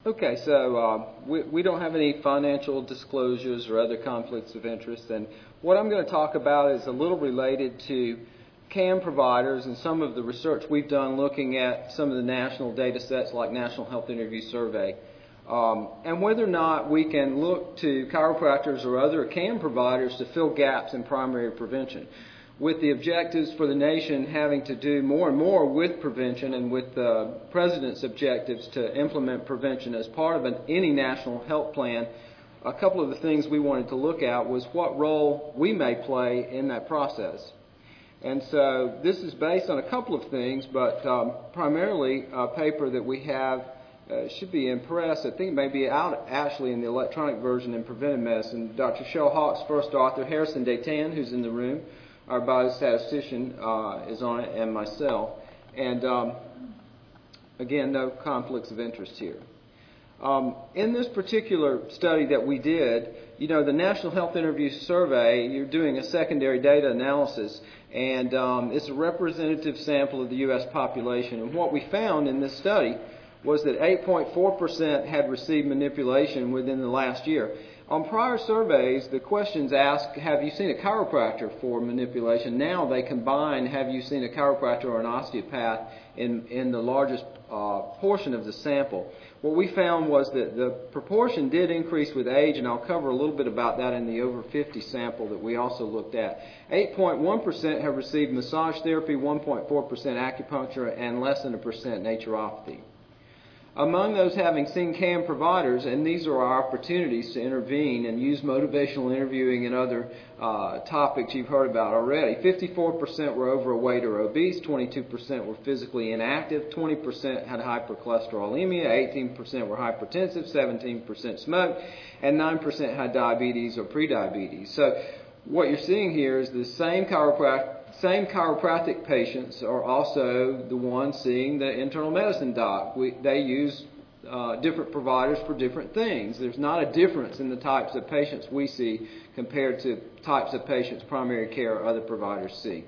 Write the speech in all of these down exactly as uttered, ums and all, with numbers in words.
Okay, so uh, we, we don't have any financial disclosures or other conflicts of interest, and what I'm going to talk about is a little related to C A M providers and some of the research we've done looking at some of the national data sets like National Health Interview Survey, um, and whether or not we can look to chiropractors or other C A M providers to fill gaps in primary prevention, with the objectives for the nation having to do more and more with prevention and with the President's objectives to implement prevention as part of an, any national health plan. A couple of the things we wanted to look at was what role we may play in that process. And so this is based on a couple of things, but um, primarily a paper that we have uh, should be in press. I think it may be out actually in the electronic version in Preventive Medicine. Doctor Shell Hawk's first author, Harrison Daytan, who's in the room, our biostatistician, uh, is on it, and myself. And um, again, no conflicts of interest here. Um, in this particular study that we did, you know, the National Health Interview Survey, you're doing a secondary data analysis, and um, it's a representative sample of the U S population. And what we found in this study was that eight point four percent had received manipulation within the last year. On prior surveys, the questions asked, have you seen a chiropractor for manipulation? Now they combine, have you seen a chiropractor or an osteopath in, in the largest uh, portion of the sample. What we found was that the proportion did increase with age, and I'll cover a little bit about that in the over fifty sample that we also looked at. eight point one percent have received massage therapy, one point four percent acupuncture, and less than a percent naturopathy. Among those having seen C A M providers, and these are our opportunities to intervene and use motivational interviewing and other uh, topics you've heard about already, fifty-four percent were overweight or obese, twenty-two percent were physically inactive, twenty percent had hypercholesterolemia, eighteen percent were hypertensive, seventeen percent smoked, and nine percent had diabetes or prediabetes. So what you're seeing here is the same chiropractic Same chiropractic patients are also the ones seeing the internal medicine doc. We, they use uh, different providers for different things. There's not a difference in the types of patients we see compared to types of patients primary care or other providers see.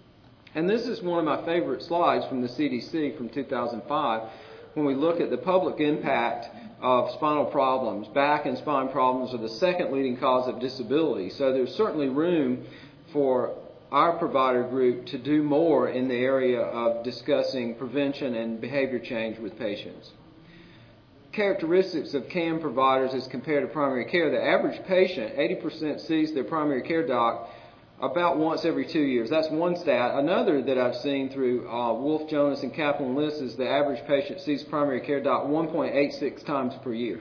And this is one of my favorite slides from the C D C from two thousand five when we look at the public impact of spinal problems. Back and spine problems are the second leading cause of disability. So there's certainly room for our provider group to do more in the area of discussing prevention and behavior change with patients. Characteristics of C A M providers as compared to primary care. The average patient, eighty percent sees their primary care doc about once every two years. That's one stat. Another that I've seen through uh, Wolf, Jonas, and Kaplan List is the average patient sees primary care doc one point eight six times per year.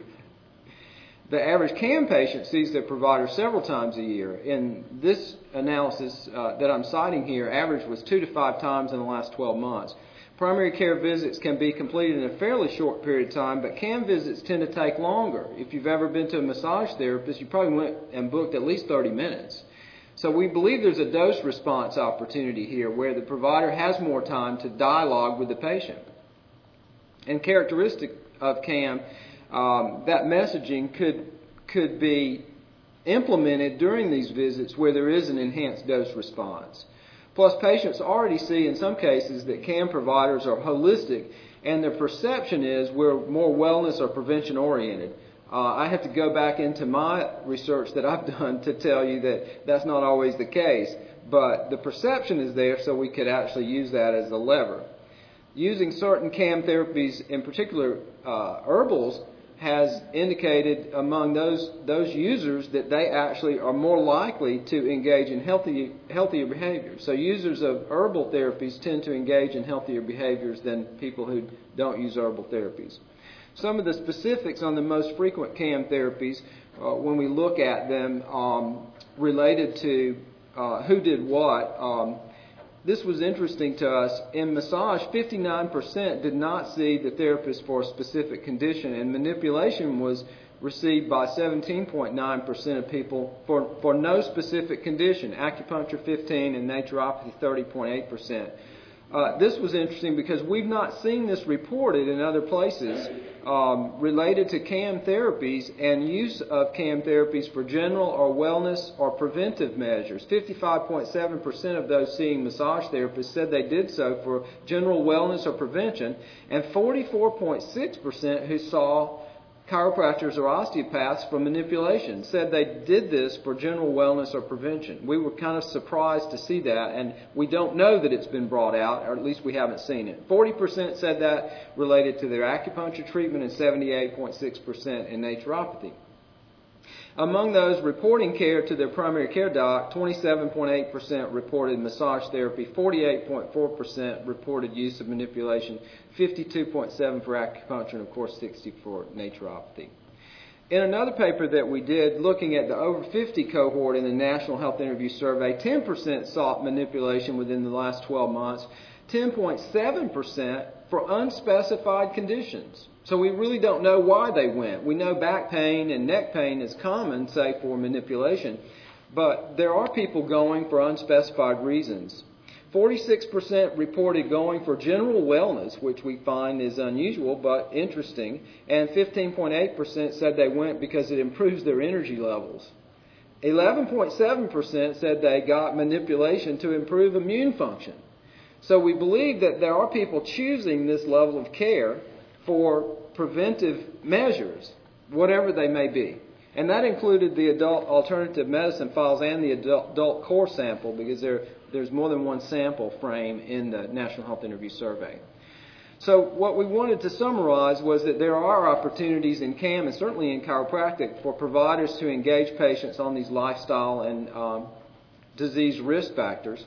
The average C A M patient sees their provider several times a year. In this analysis uh, that I'm citing here, average was two to five times in the last twelve months. Primary care visits can be completed in a fairly short period of time, but C A M visits tend to take longer. If you've ever been to a massage therapist, you probably went and booked at least thirty minutes. So we believe there's a dose response opportunity here where the provider has more time to dialogue with the patient. And characteristic of C A M, Um, that messaging could could be implemented during these visits where there is an enhanced dose response. Plus, patients already see in some cases that C A M providers are holistic, and their perception is we're more wellness or prevention oriented. Uh, I have to go back into my research that I've done to tell you that that's not always the case, but the perception is there, so we could actually use that as a lever. Using certain C A M therapies, in particular uh, herbals, has indicated among those those users that they actually are more likely to engage in healthy, healthier behaviors. So users of herbal therapies tend to engage in healthier behaviors than people who don't use herbal therapies. Some of the specifics on the most frequent C A M therapies, uh, when we look at them, um, related to uh, who did what. Um, This was interesting to us. In massage, fifty-nine percent did not see the therapist for a specific condition, and manipulation was received by seventeen point nine percent of people for, for no specific condition. Acupuncture fifteen and naturopathy thirty point eight percent. Uh, this was interesting because we've not seen this reported in other places um, related to C A M therapies and use of C A M therapies for general or wellness or preventive measures. fifty-five point seven percent of those seeing massage therapists said they did so for general wellness or prevention, and forty-four point six percent who saw chiropractors or osteopaths for manipulation, said they did this for general wellness or prevention. We were kind of surprised to see that, and we don't know that it's been brought out, or at least we haven't seen it. forty percent said that related to their acupuncture treatment and seventy-eight point six percent in naturopathy. Among those reporting care to their primary care doc, twenty-seven point eight percent reported massage therapy, forty-eight point four percent reported use of manipulation, fifty-two point seven percent for acupuncture, and of course sixty percent for naturopathy. In another paper that we did, looking at the over fifty cohort in the National Health Interview Survey, ten percent sought manipulation within the last twelve months, ten point seven percent for unspecified conditions. So we really don't know why they went. We know back pain and neck pain is common, say, for manipulation, but there are people going for unspecified reasons. forty-six percent reported going for general wellness, which we find is unusual but interesting, and fifteen point eight percent said they went because it improves their energy levels. eleven point seven percent said they got manipulation to improve immune function. So we believe that there are people choosing this level of care for preventive measures, whatever they may be. And that included the adult alternative medicine files and the adult, adult core sample, because there, there's more than one sample frame in the National Health Interview Survey. So what we wanted to summarize was that there are opportunities in C A M and certainly in chiropractic for providers to engage patients on these lifestyle and um, disease risk factors.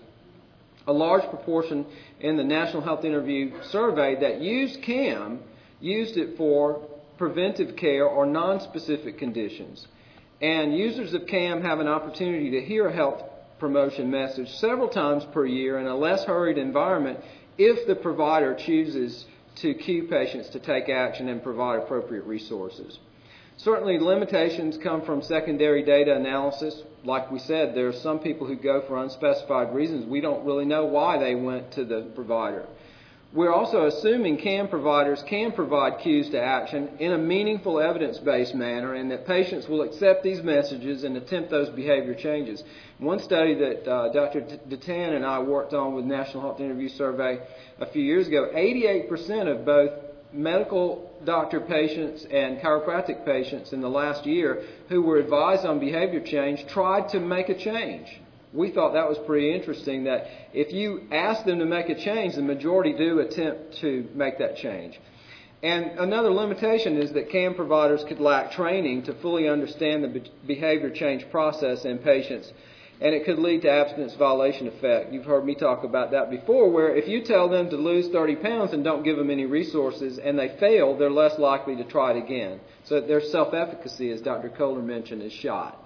A large proportion in the National Health Interview Survey that used C A M used it for preventive care or non-specific conditions. And users of C A M have an opportunity to hear a health promotion message several times per year in a less hurried environment if the provider chooses to cue patients to take action and provide appropriate resources. Certainly, limitations come from secondary data analysis. Like we said, there are some people who go for unspecified reasons. We don't really know why they went to the provider. We're also assuming C A M providers can provide cues to action in a meaningful, evidence-based manner, and that patients will accept these messages and attempt those behavior changes. One study that uh, Doctor Datan and I worked on with National Health Interview Survey a few years ago, eighty-eight percent of both medical doctor patients and chiropractic patients in the last year who were advised on behavior change tried to make a change. We thought that was pretty interesting, that if you ask them to make a change, the majority do attempt to make that change. And another limitation is that C A M providers could lack training to fully understand the behavior change process in patients, and it could lead to abstinence violation effect. You've heard me talk about that before, where if you tell them to lose thirty pounds and don't give them any resources and they fail, they're less likely to try it again. So their self-efficacy, as Doctor Kohler mentioned, is shot.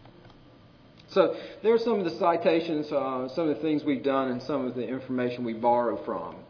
So there are some of the citations, uh, some of the things we've done, and some of the information we borrow from.